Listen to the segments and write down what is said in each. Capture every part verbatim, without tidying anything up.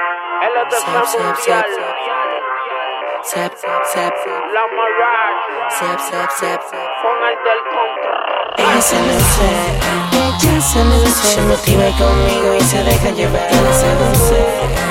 El otro mundial. Sep, sep, sep. La Mirage. Sep, sep, sep. Con el del control. Ella se luce, ella se luce. Se motiva conmigo y se deja llevar. Ella se luce,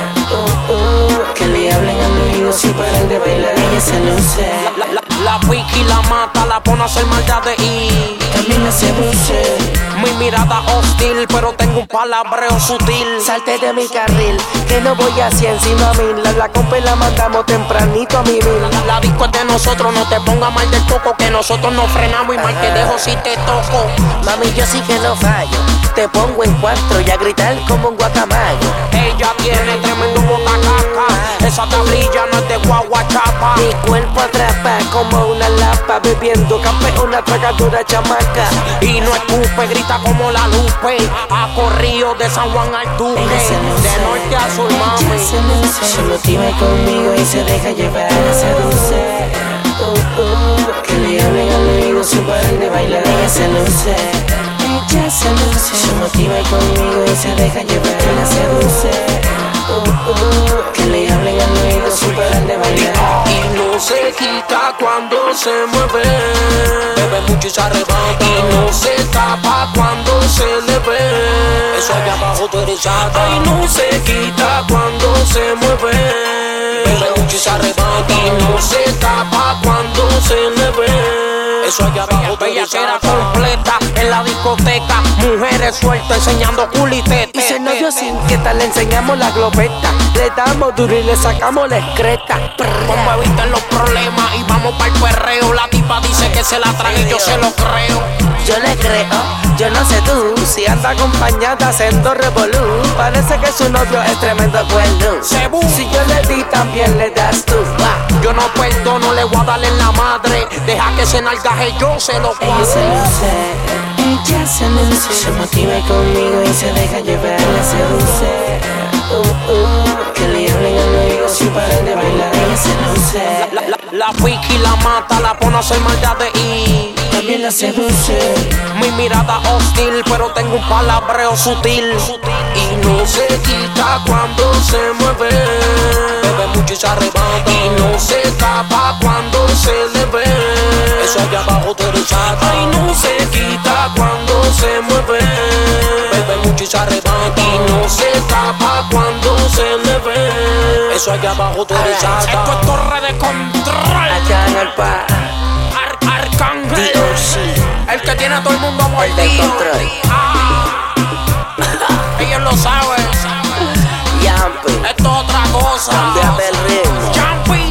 uh, uh, que le hablen al oído sin parar de bailar. Ella se luce. La, la, la Wiki la mata, la pone a hacer maldades y también la seduce. Mi mirada hostil, pero tengo un palabreo sutil. Salte de mi carril, que no voy a cien sino a mil. La, la compa y la mandamos tempranito a mi mil. La, la disco es de nosotros, no te ponga mal del coco, que nosotros nos frenamos y mal te dejo si te toco. Mami, yo sí que no fallo, te pongo en cuatro y a gritar como un guacamayo. Ella tiene tremendo botacaca, esa tablilla no es de guaguachapa. Mi cuerpo atrapa como una lapa, bebiendo café, una tragadora chamaca. Y no escupe, grita como la Lupe, ha corrido de San Juan al Duque, de norte a sur, mami. Se motiva conmigo y se deja llevar. Ella seduce, uh, uh, que le hablen al oído sin parar de bailar. Ella se luce, ella se luce. Se motiva conmigo y se deja llevar. Ella seduce, uh, uh, que le hablen al oído sin parar de bailar. Y no se quita cuando se mueve, bebe mucho y se arrebata. Y no se tapa cuando se le ve, eso allá abajo tú eres chata. Y no se quita cuando se mueve, bebe mucho y se arrebata. Y no se tapa cuando se le ve, eso allá abajo tú eres chata. Completa en la discoteca, mujeres sueltas enseñando culitete. Y se nos dio sin que tal le enseñamos la glopeta. Le damos duro y le sacamos la excreta. Como evitan los problemas y vamos pa'l perreo. La tipa dice que se la trague y yo se lo creo. Yo le creo, yo no sé tú. Si anda acompañada haciendo revolú, parece que su novio es tremendo cuerno. Si yo le di también le das tú. Yo no perdono, le voy a darle en la madre. Deja que se nalgaje, yo se lo Ella se luce, ella se luce. Se motiva conmigo y se deja llevar. Ella seduce, uh, uh, que le hablen al oído sin parar de bailar. Ella se luce. La, la, la Wiki la mata, la pone a hacer maldades y también la seduce. Mi mirada hostil, pero tengo un palabreo sutil. Y no se quita cuando se mueve, bebe mucho y se arrebata. Y no se tapa cuando se le ve, eso allá abajo tú eres chata. Y no se quita cuando se mueve, bebe mucho y se arrebata. Y no se tapa cuando se le ve, eso allá abajo tú eres chata. Esto es torre de control. Allá en el par, Ar Arcángel, D O C, el que tiene a todo el mundo el del mordido. control. Ah, ellos lo saben. Yampi, Esto es otra cosa. cambiaste el ritmo. Jumpy,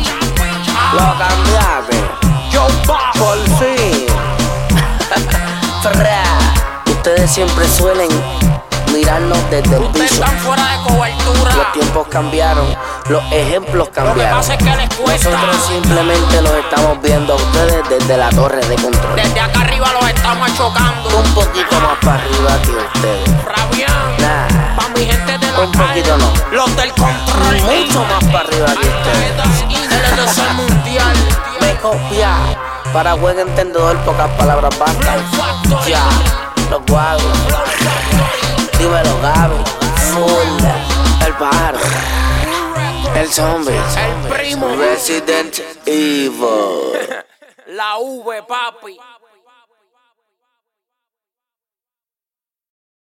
Lo cambiaste, yo bajo. por fin. Fra. Ustedes siempre suelen mirarnos desde el Ustedes piso. están fuera de cobertura. Los tiempos cambiaron, los ejemplos Lo que cambiaron. pasa es que les cuesta. Nosotros simplemente los estamos viendo a ustedes desde la torre de control. Desde acá arriba los estamos chocando. Un poquito más para arriba que ustedes. Fabián, Nah, pa' mi gente de la un poquito no. los del control. Mucho más para arriba que ustedes. Ustedes del mundial. Me copia. Para buen entendedor, pocas palabras bastan. Ya, los guagos. Dímelo, Gaby. Full. El pájaro. El zombie. El primo. Resident Evil. La V, papi.